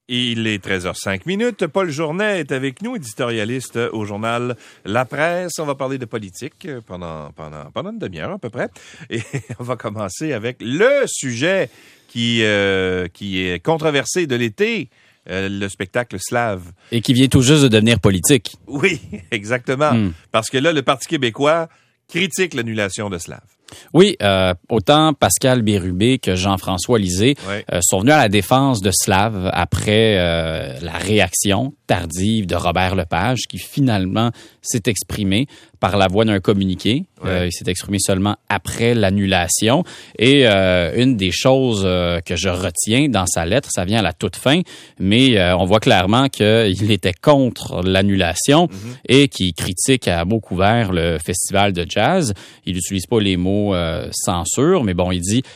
Il est 13h05. Paul Journet est avec nous, éditorialiste au journal La Presse. On va parler de politique pendant une demi-heure à peu près. Et on va commencer avec le sujet qui est controversé de l'été, le spectacle Slave. Et qui vient tout juste de devenir politique. Oui, exactement. Parce que là, le Parti québécois critique l'annulation de Slave. Oui, autant Pascal Bérubé que Jean-François Lisée sont venus à la défense de Slave après la réaction tardive de Robert Lepage, qui finalement s'est exprimé par la voie d'un communiqué. Il s'est exprimé seulement après l'annulation. Et une des choses que je retiens dans sa lettre, ça vient à la toute fin, mais on voit clairement qu'il était contre l'annulation et qu'il critique à mots couverts le festival de jazz. Il n'utilise pas les mots censure, mais bon, il dit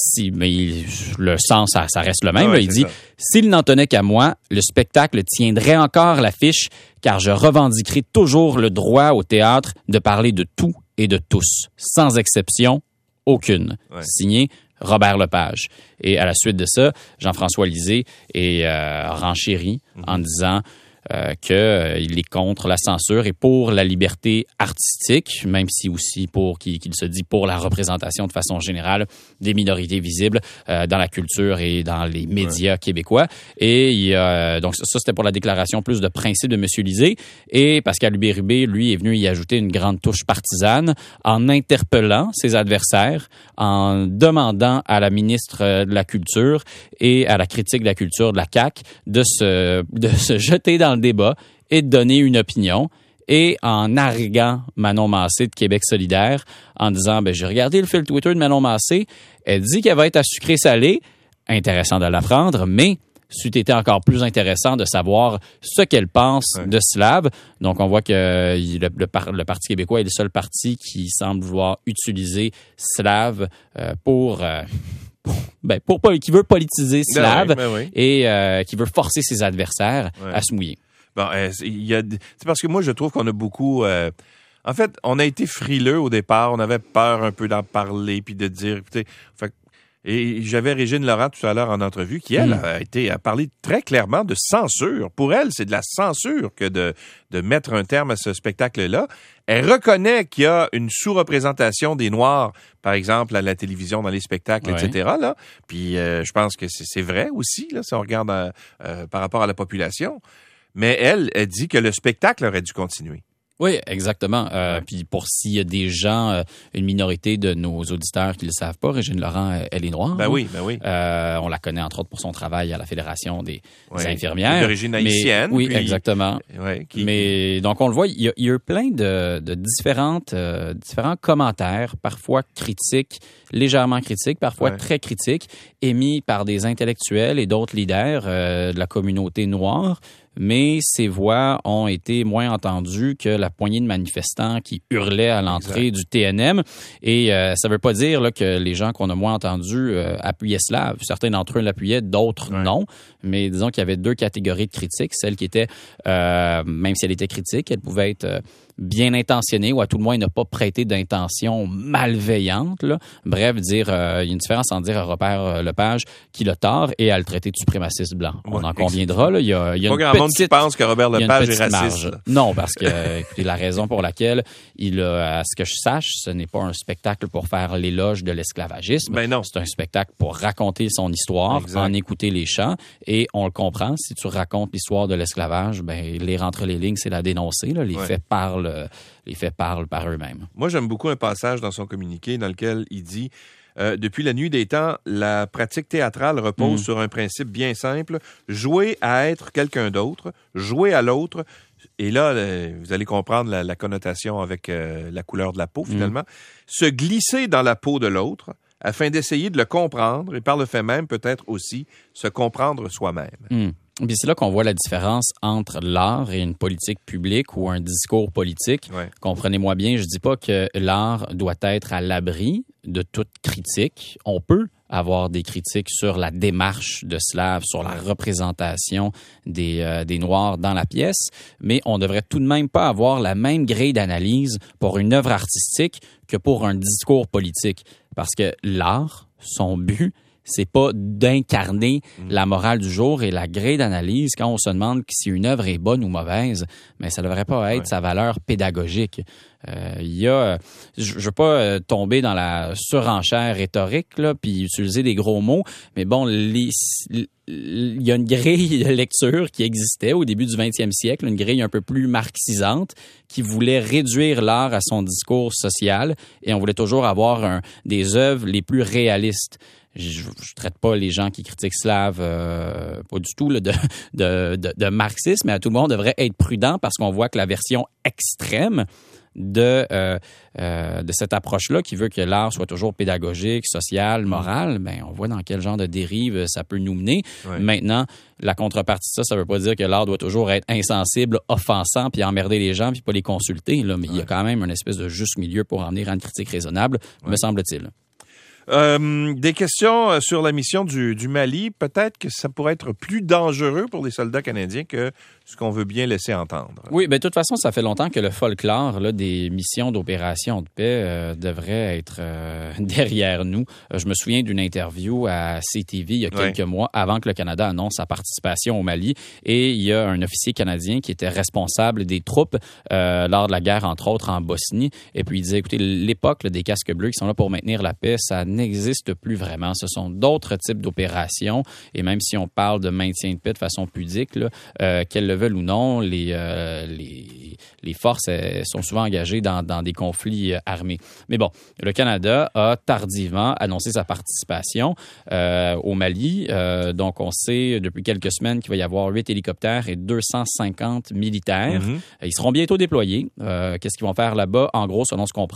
le sens, ça reste le même. Il dit « S'il n'en tenait qu'à moi, le spectacle tiendrait encore l'affiche, car je revendiquerai toujours le droit au théâtre de parler de tout et de tous, sans exception aucune. » Signé Robert Lepage. Et à la suite de ça, Jean-François Lisée est renchéri en disant qu'il est contre la censure et pour la liberté artistique, même si aussi qu'il se dit pour la représentation de façon générale des minorités visibles dans la culture et dans les médias québécois. Et donc ça, c'était pour la déclaration plus de principe de M. Lisée. Et Pascal Bérubé, lui, est venu y ajouter une grande touche partisane en interpellant ses adversaires, en demandant à la ministre de la Culture et à la critique de la culture de la CAQ de se jeter dans le débat et de donner une opinion, et en narguant Manon Massé de Québec solidaire en disant j'ai regardé le fil Twitter de Manon Massé, elle dit qu'elle va être à sucré-salé, intéressant de l'apprendre, mais c'eût été encore plus intéressant de savoir ce qu'elle pense de Slave. Donc on voit que le Parti québécois est le seul parti qui semble vouloir utiliser Slave qui veut politiser Slave et qui veut forcer ses adversaires à se mouiller. Bon, c'est parce que moi, je trouve qu'on a beaucoup... en fait, on a été frileux au départ. On avait peur un peu d'en parler puis de dire... Écoutez, et j'avais Régine Laurent tout à l'heure en entrevue qui, elle, a parlé très clairement de censure. Pour elle, c'est de la censure que de mettre un terme à ce spectacle-là. Elle reconnaît qu'il y a une sous-représentation des Noirs, par exemple, à la télévision, dans les spectacles, etc. Là. Puis je pense que c'est vrai aussi, là, si on regarde par rapport à la population. Mais elle dit que le spectacle aurait dû continuer. Oui, exactement. Puis pour s'il y a des gens, une minorité de nos auditeurs qui ne le savent pas, Régine Laurent, elle est noire. Ben oui. On la connaît entre autres pour son travail à la Fédération des infirmières. D'origine haïtienne. Oui, exactement. Mais donc on le voit, il y a eu plein de différents commentaires, parfois critiques, légèrement critiques, parfois très critiques, émis par des intellectuels et d'autres leaders de la communauté noire. Mais ces voix ont été moins entendues que la poignée de manifestants qui hurlaient à l'entrée du TNM. Et ça ne veut pas dire là, que les gens qu'on a moins entendus appuyaient Slave. Certains d'entre eux l'appuyaient, d'autres non. Mais disons qu'il y avait deux catégories de critiques. Celle qui était, même si elle était critique, elle pouvait être bien intentionnée ou à tout le moins ne pas prêter d'intention malveillante. Là. Bref, il y a une différence entre dire à Robert Lepage qu'il a tort et à le traiter de suprémaciste blanc. On en conviendra. Là. Il y a une petite... Tu penses que Robert Lepage est raciste? Non, parce que écoutez, la raison pour laquelle il a, à ce que je sache, ce n'est pas un spectacle pour faire l'éloge de l'esclavagisme. Ben non. C'est un spectacle pour raconter son histoire, en écouter les chants. Et on le comprend, si tu racontes l'histoire de l'esclavage, lire entre les lignes, c'est la dénoncer. Là. Les faits parlent par eux-mêmes. Moi, j'aime beaucoup un passage dans son communiqué dans lequel il dit depuis la nuit des temps, la pratique théâtrale repose sur un principe bien simple, jouer à être quelqu'un d'autre, jouer à l'autre. Et là, vous allez comprendre la connotation avec la couleur de la peau, finalement. Se glisser dans la peau de l'autre afin d'essayer de le comprendre et par le fait même, peut-être aussi, se comprendre soi-même. Puis c'est là qu'on voit la différence entre l'art et une politique publique ou un discours politique. Comprenez-moi bien, je dis pas que l'art doit être à l'abri de toute critique. On peut avoir des critiques sur la démarche de Slave, sur la représentation des Noirs dans la pièce, mais on devrait tout de même pas avoir la même grille d'analyse pour une œuvre artistique que pour un discours politique. Parce que l'art, son but, c'est pas d'incarner la morale du jour et la grille d'analyse quand on se demande si une œuvre est bonne ou mauvaise, mais ça devrait pas être sa valeur pédagogique. Je veux pas tomber dans la surenchère rhétorique là, puis utiliser des gros mots, mais bon, il y a une grille de lecture qui existait au début du 20e siècle, une grille un peu plus marxisante qui voulait réduire l'art à son discours social et on voulait toujours avoir des œuvres les plus réalistes. Je traite pas les gens qui critiquent Slave pas du tout là, de marxisme, mais à tout le monde devrait être prudent parce qu'on voit que la version extrême de cette approche-là qui veut que l'art soit toujours pédagogique, social, moral, ben on voit dans quel genre de dérive ça peut nous mener. Ouais. Maintenant, la contrepartie de ça veut pas dire que l'art doit toujours être insensible, offensant, puis emmerder les gens, puis pas les consulter. Là, mais il y a quand même une espèce de juste milieu pour en venir à une critique raisonnable, me semble-t-il. Des questions sur la mission du Mali. Peut-être que ça pourrait être plus dangereux pour les soldats canadiens que ce qu'on veut bien laisser entendre. Oui, bien de toute façon, ça fait longtemps que le folklore là, des missions d'opération de paix devrait être derrière nous. Je me souviens d'une interview à CTV il y a quelques mois avant que le Canada annonce sa participation au Mali. Et il y a un officier canadien qui était responsable des troupes lors de la guerre, entre autres, en Bosnie. Et puis il disait, écoutez, l'époque là, des casques bleus qui sont là pour maintenir la paix, ça n'existe plus vraiment. Ce sont d'autres types d'opérations. Et même si on parle de maintien de paix de façon pudique, là, qu'elles le veulent ou non, les forces sont souvent engagées dans des conflits armés. Mais bon, le Canada a tardivement annoncé sa participation au Mali. Donc, on sait depuis quelques semaines qu'il va y avoir 8 hélicoptères et 250 militaires. Ils seront bientôt déployés. Qu'est-ce qu'ils vont faire là-bas? En gros, selon ce qu'on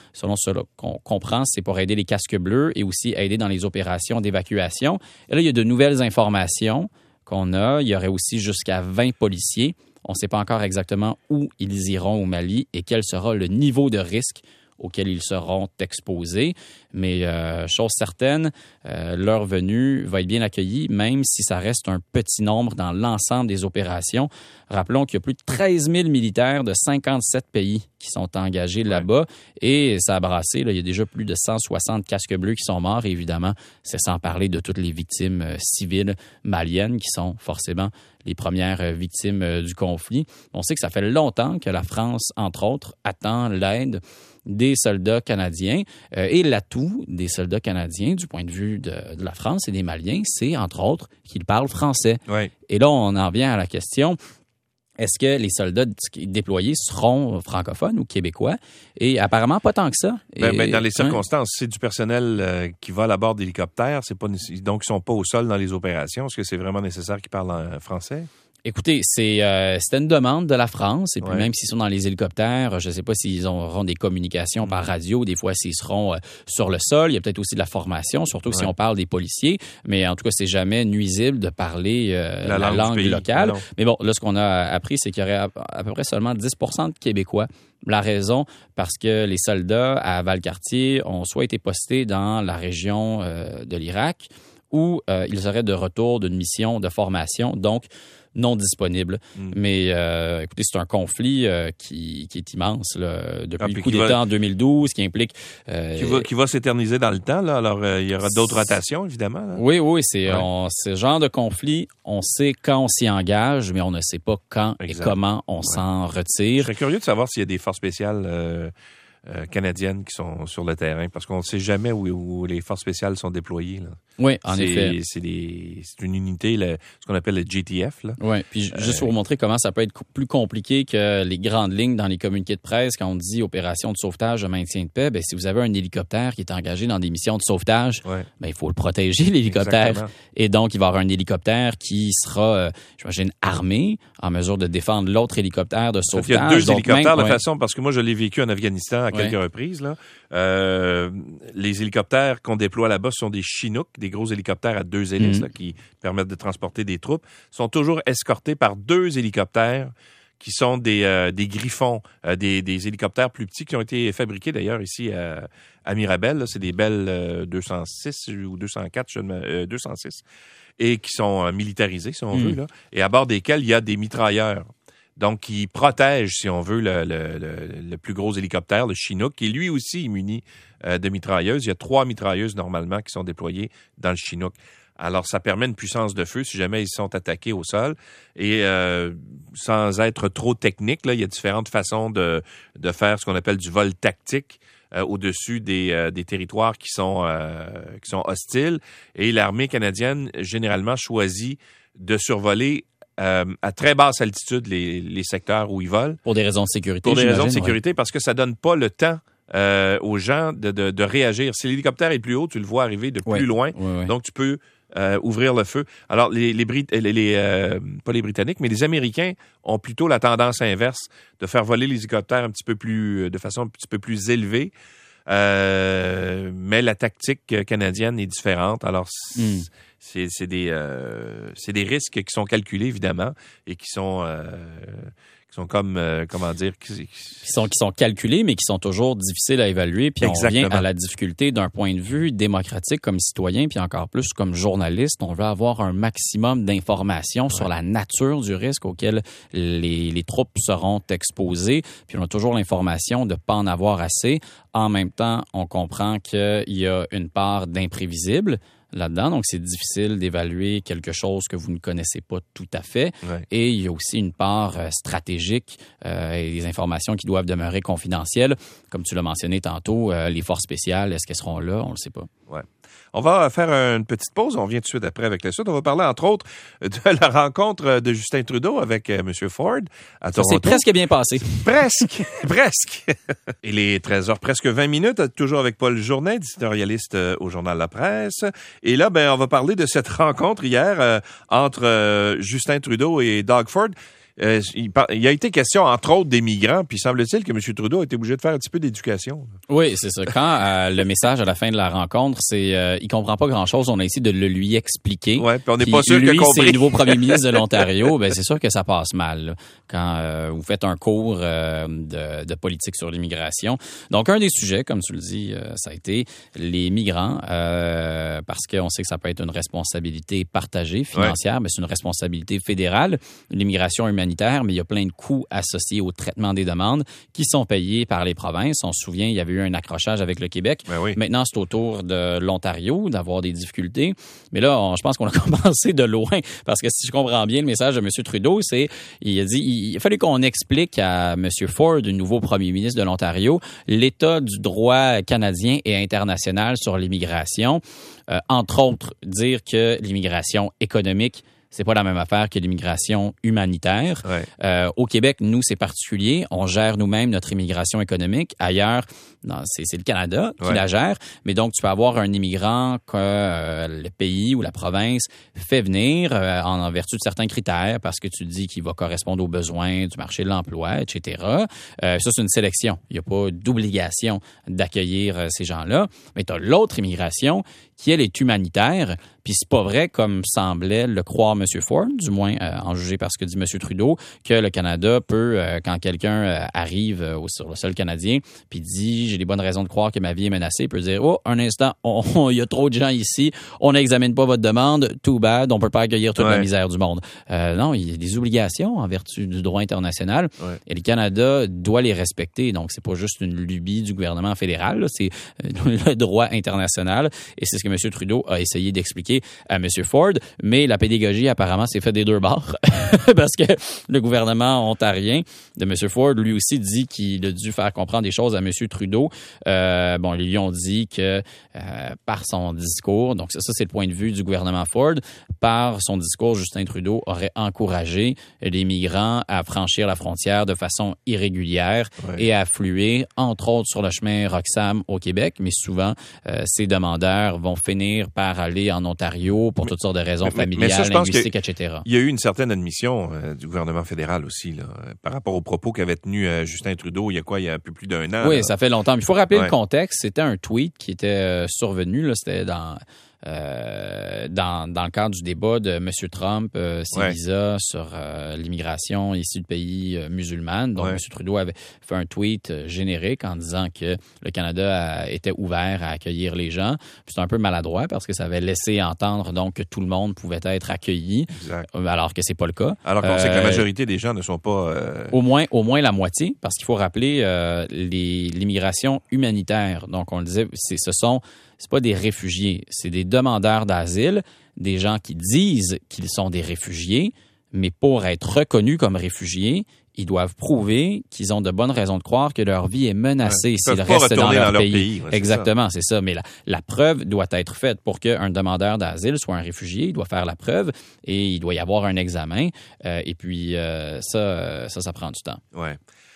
comprend, c'est pour aider les casques bleus et aussi aider dans les opérations d'évacuation. Et là, il y a de nouvelles informations qu'on a. Il y aurait aussi jusqu'à 20 policiers. On ne sait pas encore exactement où ils iront au Mali et quel sera le niveau de risque auquel ils seront exposés. Mais chose certaine, leur venue va être bien accueillie, même si ça reste un petit nombre dans l'ensemble des opérations. Rappelons qu'il y a plus de 13 000 militaires de 57 pays qui sont engagés là-bas et ça a brassé. Là, il y a déjà plus de 160 casques bleus qui sont morts. Et évidemment, c'est sans parler de toutes les victimes civiles maliennes qui sont forcément les premières victimes du conflit. On sait que ça fait longtemps que la France, entre autres, attend l'aide des soldats canadiens. Et l'atout des soldats canadiens, du point de vue de la France et des Maliens, c'est, entre autres, qu'ils parlent français. Oui. Et là, on en vient à la question, est-ce que les soldats déployés seront francophones ou québécois? Et apparemment, pas tant que ça. Dans les circonstances, c'est du personnel qui vole à bord d'hélicoptères, donc ils ne sont pas au sol dans les opérations. Est-ce que c'est vraiment nécessaire qu'ils parlent français? Écoutez, c'était une demande de la France. Et puis même s'ils sont dans les hélicoptères, je ne sais pas s'ils auront des communications par radio. Des fois, s'ils seront sur le sol. Il y a peut-être aussi de la formation, surtout si on parle des policiers. Mais en tout cas, c'est jamais nuisible de parler la langue locale. Mais bon, là, ce qu'on a appris, c'est qu'il y aurait à peu près seulement 10 de Québécois. La raison, parce que les soldats à Valcartier ont soit été postés dans la région de l'Irak ou ils seraient de retour d'une mission de formation. Donc, non disponible. Mais écoutez, c'est un conflit qui est immense là, depuis le coup d'État en 2012, qui implique... Qui va s'éterniser dans le temps. Là. Alors, il y aura d'autres rotations, évidemment. Là. Oui, c'est ce genre de conflit, on sait quand on s'y engage, mais on ne sait pas quand et comment on s'en retire. Je serais curieux de savoir s'il y a des forces spéciales canadiennes qui sont sur le terrain, parce qu'on ne sait jamais où les forces spéciales sont déployées. Là. Oui, en effet. C'est une unité, ce qu'on appelle le GTF. Oui, puis juste pour vous montrer comment ça peut être plus compliqué que les grandes lignes dans les communiqués de presse, quand on dit opération de sauvetage, de maintien de paix, si vous avez un hélicoptère qui est engagé dans des missions de sauvetage, il faut le protéger, l'hélicoptère. Exactement. Et donc, il va y avoir un hélicoptère qui sera, j'imagine, armé, en mesure de défendre l'autre hélicoptère de sauvetage. Il y a deux hélicoptères de façon, parce que moi, je l'ai vécu en Afghanistan à quelques reprises. Là. Les hélicoptères qu'on déploie là-bas sont des Chinook, des gros hélicoptères à 2 hélices là, qui permettent de transporter des troupes, sont toujours escortés par 2 hélicoptères qui sont des Griffons, des hélicoptères plus petits qui ont été fabriqués d'ailleurs ici à Mirabel. Là. C'est des Bell 206 ou 204, 206, et qui sont militarisés, si on veut, là, et à bord desquels il y a des mitrailleurs. Donc, qui protège, si on veut, le plus gros hélicoptère, le Chinook, qui lui aussi est muni de mitrailleuses. Il y a 3 mitrailleuses, normalement, qui sont déployées dans le Chinook. Alors, ça permet une puissance de feu si jamais ils sont attaqués au sol. Et sans être trop technique, là, il y a différentes façons de faire ce qu'on appelle du vol tactique au-dessus des territoires qui sont hostiles. Et l'armée canadienne, généralement, choisit de survoler à très basse altitude les secteurs où ils volent. Pour des raisons de sécurité, Pour des raisons de sécurité, parce que ça donne pas le temps aux gens de réagir. Si l'hélicoptère est plus haut, tu le vois arriver de plus loin. Oui. Donc, tu peux ouvrir le feu. Alors, pas les Britanniques, mais les Américains ont plutôt la tendance inverse de faire voler les hélicoptères de façon un petit peu plus élevée. Mais la tactique canadienne est différente. Alors, c'est des risques qui sont calculés, évidemment, et qui sont comme, comment dire... Qui sont calculés, mais qui sont toujours difficiles à évaluer. Puis Exactement. On revient à la difficulté d'un point de vue démocratique comme citoyen, puis encore plus comme journaliste. On veut avoir un maximum d'informations sur la nature du risque auquel les troupes seront exposées. Puis on a toujours l'information de ne pas en avoir assez. En même temps, on comprend qu'il y a une part d'imprévisible là-dedans. Donc, c'est difficile d'évaluer quelque chose que vous ne connaissez pas tout à fait. Ouais. Et il y a aussi une part stratégique et des informations qui doivent demeurer confidentielles. Comme tu l'as mentionné tantôt, les forces spéciales, est-ce qu'elles seront là? On ne le sait pas. Ouais. On va faire une petite pause. On vient tout de suite après avec la suite. On va parler, entre autres, de la rencontre de Justin Trudeau avec M. Ford à Toronto. Ça s'est presque bien passé. Presque. Il est 13h, presque 20 minutes, toujours avec Paul Jourdain, éditorialiste au Journal La Presse. Et là, on va parler de cette rencontre hier entre Justin Trudeau et Doug Ford. Il a été question, entre autres, des migrants, puis semble-t-il que M. Trudeau a été obligé de faire un petit peu d'éducation. Oui, c'est ça. Quand le message à la fin de la rencontre, c'est il comprend pas grand-chose, on a essayé de le lui expliquer. Ouais, puis on n'est pas sûr qu'il a compris. C'est le nouveau premier ministre de l'Ontario, c'est sûr que ça passe mal là, quand vous faites un cours de politique sur l'immigration. Donc, un des sujets, comme tu le dis, ça a été les migrants, parce qu'on sait que ça peut être une responsabilité partagée financière, mais c'est une responsabilité fédérale. L'immigration humanitaire, mais il y a plein de coûts associés au traitement des demandes qui sont payés par les provinces. On se souvient, il y avait eu un accrochage avec le Québec. Oui. Maintenant, c'est au tour de l'Ontario d'avoir des difficultés. Mais là, je pense qu'on a commencé de loin parce que si je comprends bien le message de M. Trudeau, il a dit il a fallu qu'on explique à M. Ford, le nouveau premier ministre de l'Ontario, l'état du droit canadien et international sur l'immigration. Entre autres, dire que l'immigration économique, c'est pas la même affaire que l'immigration humanitaire. Ouais. Au Québec, nous, c'est particulier. On gère nous-mêmes notre immigration économique. Ailleurs, c'est le Canada qui la gère. Mais donc, tu peux avoir un immigrant que le pays ou la province fait venir en vertu de certains critères parce que tu dis qu'il va correspondre aux besoins du marché de l'emploi, etc. Ça, c'est une sélection. Il n'y a pas d'obligation d'accueillir ces gens-là. Mais tu as l'autre immigration qui, elle, est humanitaire. Puis c'est pas vrai, comme semblait le croire M. Ford, du moins en juger par ce que dit M. Trudeau, que le Canada peut, quand quelqu'un arrive sur le sol canadien, puis dit « j'ai des bonnes raisons de croire que ma vie est menacée », peut dire « oh, un instant, il y a trop de gens ici, on n'examine pas votre demande, too bad, on peut pas accueillir toute la misère du monde ». Non, il y a des obligations en vertu du droit international et le Canada doit les respecter. Donc, c'est pas juste une lubie du gouvernement fédéral, là, c'est le droit international et c'est ce que M. Trudeau a essayé d'expliquer à M. Ford, mais la pédagogie apparemment s'est fait des deux bords parce que le gouvernement ontarien de M. Ford lui aussi dit qu'il a dû faire comprendre des choses à M. Trudeau. Ils lui ont dit que par son discours, donc ça c'est le point de vue du gouvernement Ford, par son discours, Justin Trudeau aurait encouragé les migrants à franchir la frontière de façon irrégulière et à affluer, entre autres sur le chemin Roxham au Québec, mais souvent ces demandeurs vont finir par aller en Ontario pour toutes sortes de raisons familiales, linguistiques, etc. Il y a eu une certaine admission du gouvernement fédéral aussi, là, par rapport aux propos qu'avait tenus Justin Trudeau il y a un peu plus d'un an. Oui, là. ça fait longtemps. Il faut rappeler le contexte. C'était un tweet qui était survenu. Là, c'était dans dans le cadre du débat de M. Trump, ses visas sur l'immigration issue de pays musulmans. Donc, M. Trudeau avait fait un tweet générique en disant que le Canada était ouvert à accueillir les gens. Puis c'est un peu maladroit parce que ça avait laissé entendre donc que tout le monde pouvait être accueilli, alors que c'est pas le cas. Alors qu'on sait que la majorité des gens ne sont pas... Au moins la moitié, parce qu'il faut rappeler l'immigration humanitaire. Donc, on le disait, c'est pas des réfugiés, c'est des demandeurs d'asile, des gens qui disent qu'ils sont des réfugiés, mais pour être reconnus comme réfugiés, ils doivent prouver qu'ils ont de bonnes raisons de croire que leur vie est menacée s'ils restent dans leur pays. Exactement, c'est ça. Mais la preuve doit être faite pour qu'un demandeur d'asile soit un réfugié. Il doit faire la preuve et il doit y avoir un examen. Et puis, ça prend du temps. Ouais.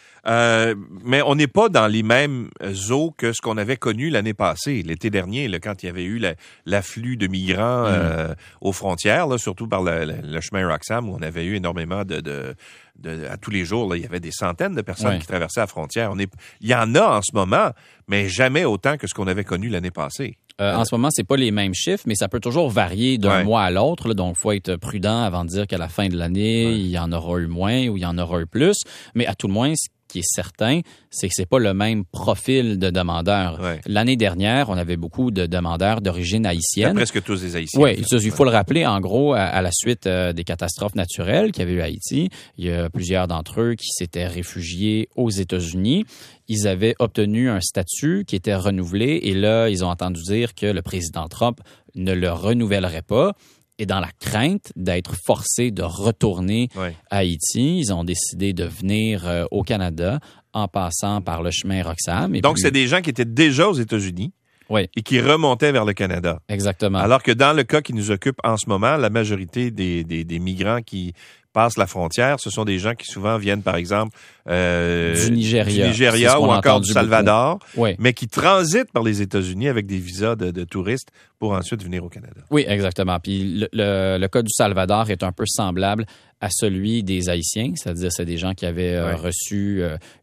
Mais on n'est pas dans les mêmes eaux que ce qu'on avait connu l'année passée, l'été dernier, là, quand il y avait eu l'afflux de migrants aux frontières, là, surtout par le chemin Roxham, où on avait eu énormément à tous les jours, là, il y avait des centaines de personnes qui traversaient la frontière. Il y en a en ce moment, mais jamais autant que ce qu'on avait connu l'année passée. En ce moment, c'est pas les mêmes chiffres, mais ça peut toujours varier d'un mois à l'autre. Là, donc, il faut être prudent avant de dire qu'à la fin de l'année, il y en aura eu moins ou il y en aura eu plus. Mais à tout le moins, ce qui est certain, c'est que c'est pas le même profil de demandeurs. L'année dernière, on avait beaucoup de demandeurs d'origine haïtienne. Presque tous des Haïtiens. Oui, il faut le rappeler. En gros, à la suite des catastrophes naturelles qu'il y avait eu à Haïti, il y a plusieurs d'entre eux qui s'étaient réfugiés aux États-Unis. Ils avaient obtenu un statut qui était renouvelé et là, ils ont entendu dire que le président Trump ne le renouvellerait pas. Et dans la crainte d'être forcés de retourner à Haïti, ils ont décidé de venir au Canada en passant par le chemin Roxham. Donc, c'est des gens qui étaient déjà aux États-Unis et qui remontaient vers le Canada. Exactement. Alors que dans le cas qui nous occupe en ce moment, la majorité des migrants qui passent la frontière, ce sont des gens qui souvent viennent, par exemple, du Nigeria ou encore du Salvador, mais qui transitent par les États-Unis avec des visas de touristes pour ensuite venir au Canada. Oui, exactement. Puis le cas du Salvador est un peu semblable à celui des Haïtiens, c'est-à-dire c'est des gens qui avaient reçu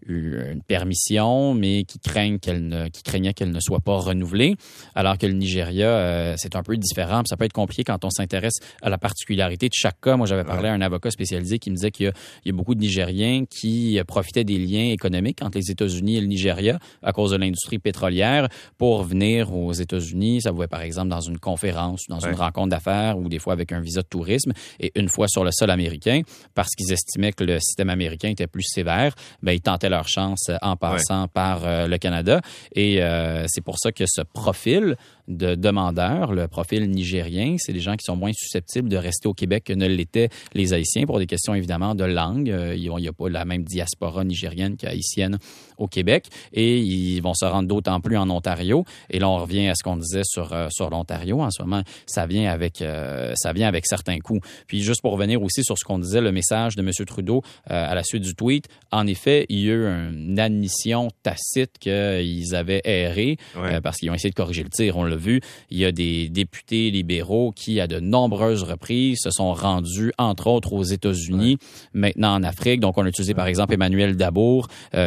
une permission, mais qui craignaient qu'elle ne soit pas renouvelée, alors que le Nigeria, c'est un peu différent. Puis ça peut être compliqué quand on s'intéresse à la particularité de chaque cas. Moi, j'avais parlé à un avocat spécialisé qui me disait qu'il y a beaucoup de Nigériens qui profitaient des liens économiques entre les États-Unis et le Nigeria à cause de l'industrie pétrolière pour venir aux États-Unis. Ça pouvait, par exemple, dans une conférence, dans une rencontre d'affaires ou des fois avec un visa de tourisme et une fois sur le sol américain, parce qu'ils estimaient que le système américain était plus sévère, ils tentaient leur chance en passant par le Canada. Et c'est pour ça que ce profil de demandeurs, le profil nigérien, c'est des gens qui sont moins susceptibles de rester au Québec que ne l'étaient les Haïtiens pour des questions évidemment de langue. Il n'y a pas la même diaspora nigérienne qu'haïtienne au Québec et ils vont se rendre d'autant plus en Ontario. Et là, on revient à ce qu'on disait sur l'Ontario. En ce moment, ça vient avec certains coûts. Puis juste pour revenir aussi sur ce qu'on disait, le message de M. Trudeau à la suite du tweet, en effet, il y a eu une admission tacite qu'ils avaient erré parce qu'ils ont essayé de corriger le tir. On l'a vu, il y a des députés libéraux qui, à de nombreuses reprises, se sont rendus, entre autres, aux États-Unis, maintenant en Afrique. Donc, on a utilisé, par exemple, Emmanuel Dubourg,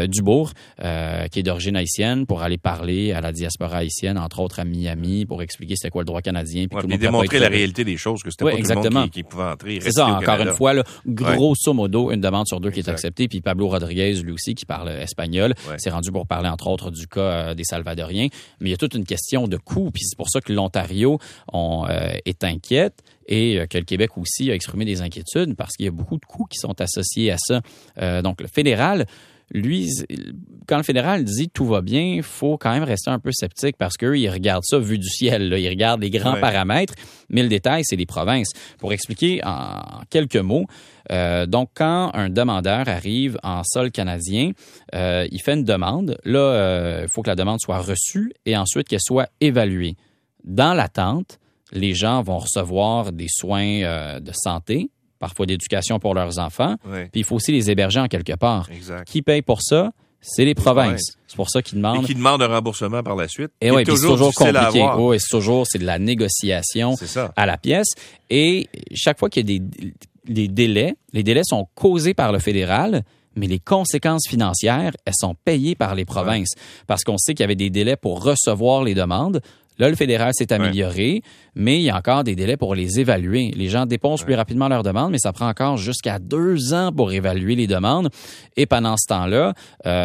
qui est d'origine haïtienne, pour aller parler à la diaspora haïtienne, entre autres à Miami, pour expliquer c'était quoi le droit canadien. Puis démontrer la réalité des choses, que c'était pas tout le monde qui pouvait entrer. C'est ça, encore une fois, là, grosso modo, une demande sur deux qui est acceptée. Puis Pablo Rodriguez, lui aussi, qui parle espagnol, s'est rendu pour parler, entre autres, du cas des Salvadoriens. Mais il y a toute une question de coût. Puis c'est pour ça que l'Ontario est inquiète et que le Québec aussi a exprimé des inquiétudes parce qu'il y a beaucoup de coûts qui sont associés à ça. Donc, le fédéral, lui, quand le fédéral dit tout va bien, il faut quand même rester un peu sceptique parce qu'eux, ils regardent ça vu du ciel. Là. Ils regardent les grands paramètres, mais le détail, c'est les provinces. Pour expliquer en quelques mots, donc, quand un demandeur arrive en sol canadien, il fait une demande. Là, il faut que la demande soit reçue et ensuite qu'elle soit évaluée. Dans l'attente, les gens vont recevoir des soins de santé, parfois d'éducation pour leurs enfants, puis il faut aussi les héberger en quelque part. Exact. Qui paye pour ça? C'est les provinces. C'est pour ça qu'ils demandent. Et qui demandent un remboursement par la suite. Et oui, c'est toujours compliqué. Oui, c'est de la négociation à la pièce. Et chaque fois qu'il y a des délais, les délais sont causés par le fédéral, mais les conséquences financières, elles sont payées par les provinces. Parce qu'on sait qu'il y avait des délais pour recevoir les demandes. Là, le fédéral s'est amélioré, mais il y a encore des délais pour les évaluer. Les gens dépensent plus rapidement leurs demandes, mais ça prend encore jusqu'à 2 ans pour évaluer les demandes. Et pendant ce temps-là,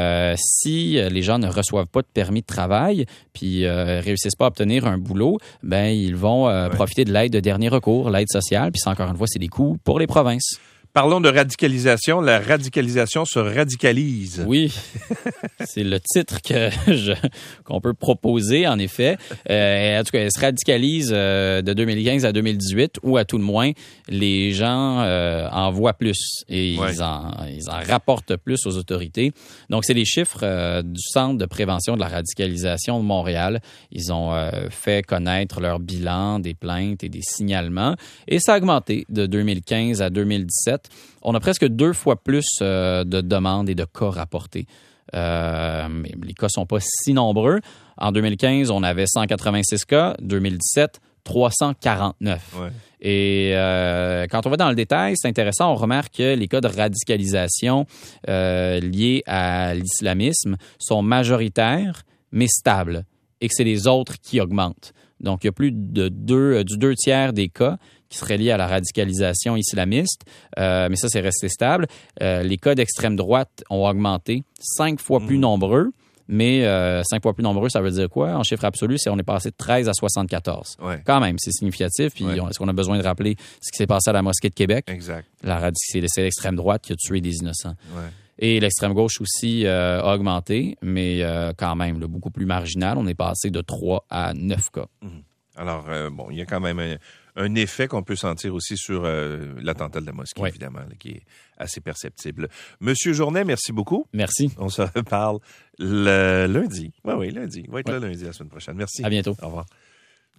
si les gens ne reçoivent pas de permis de travail, puis réussissent pas à obtenir un boulot, ben ils vont profiter de l'aide de dernier recours, l'aide sociale. Puis ça, encore une fois, c'est des coûts pour les provinces. Parlons de radicalisation. La radicalisation se radicalise. Oui, c'est le titre qu'on peut proposer, en effet. En tout cas, elle se radicalise de 2015 à 2018, ou à tout le moins, les gens en voient plus et ils en rapportent plus aux autorités. Donc, c'est les chiffres du Centre de prévention de la radicalisation de Montréal. Ils ont fait connaître leur bilan des plaintes et des signalements, et ça a augmenté de 2015 à 2017. On a presque 2 fois plus de demandes et de cas rapportés. Mais les cas sont pas si nombreux. En 2015, on avait 186 cas. 2017, 349. Ouais. Et quand on va dans le détail, c'est intéressant. On remarque que les cas de radicalisation liés à l'islamisme sont majoritaires, mais stables, et que c'est les autres qui augmentent. Donc, il y a plus de du 2 tiers des cas qui seraient liés à la radicalisation islamiste, mais ça, c'est resté stable. Les cas d'extrême droite ont augmenté, 5 fois plus nombreux, mais 5 fois plus nombreux, ça veut dire quoi? En chiffre absolu, on est passé de 13 à 74. Ouais. Quand même, c'est significatif. Puis est-ce qu'on a besoin de rappeler ce qui s'est passé à la mosquée de Québec? Exact. C'est l'extrême droite qui a tué des innocents. Ouais. Et l'extrême gauche aussi a augmenté, mais quand même, beaucoup plus marginal. On est passé de 3 à 9 cas. Alors, il y a quand même un effet qu'on peut sentir aussi sur l'attentat de la mosquée, évidemment, là, qui est assez perceptible. Monsieur Journet, merci beaucoup. Merci. On se reparle le lundi. Oui, lundi. On va être là lundi la semaine prochaine. Merci. À bientôt. Au revoir.